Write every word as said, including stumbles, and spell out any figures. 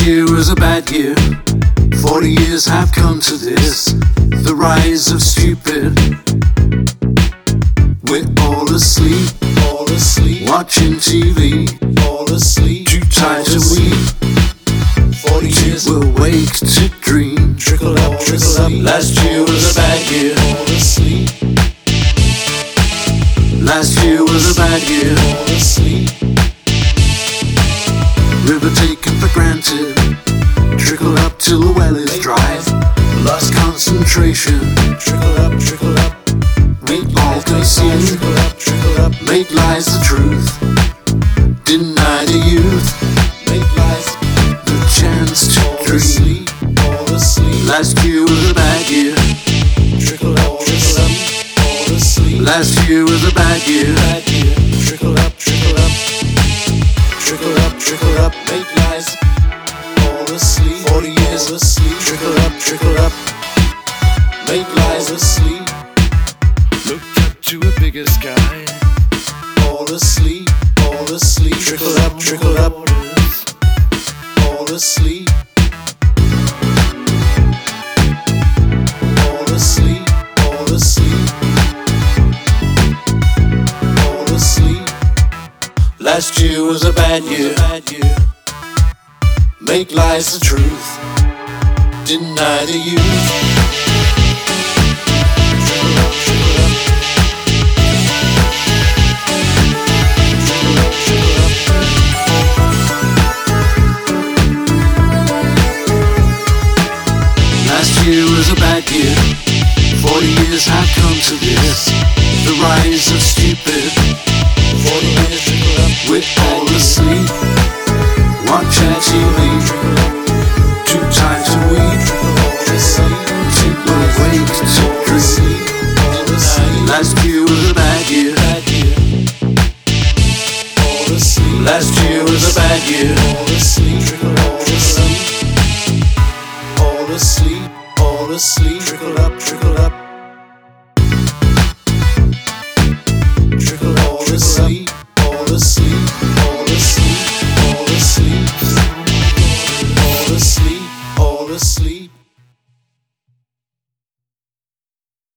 year was a bad year. Forty years have come to this. The rise of stupid. We're all asleep, all asleep, watching T V, all asleep, too tired to weep. Forty years we'll wake to dream. Trickle up, trickle up. Last year was a bad year. All asleep. Last year was a bad year. All asleep. River taken for granted. Trickle up till the well is dry. Lost concentration. Trickle up, trickle up. We all consume. Trickle up, trickle up. Make lies the truth. Deny the youth. Make lies the chance to dream. All asleep. Last year was a bad year. Trickle up, trickle up. All asleep. Last year was a bad year. Bad year. Trickle up, trickle up. Trickle up, trickle up. Make lies. All asleep. Forty years asleep. Trickle up, trickle up. Make lies asleep. Look up to a bigger sky. All asleep, all asleep. Trickle up, trickle up. All asleep. All asleep, all asleep. All asleep. Last year was a bad year. Make lies the truth. Deny the youth. Last year was a bad year. Forty years have come to this. The rise of stupid. Forty years we're all asleep, watching T V. Too tired to weep. Too awake to dream. Last year was a bad year. Last year was a bad year. All asleep, all asleep, all asleep. Trickle up, trickle up. Trickle all asleep.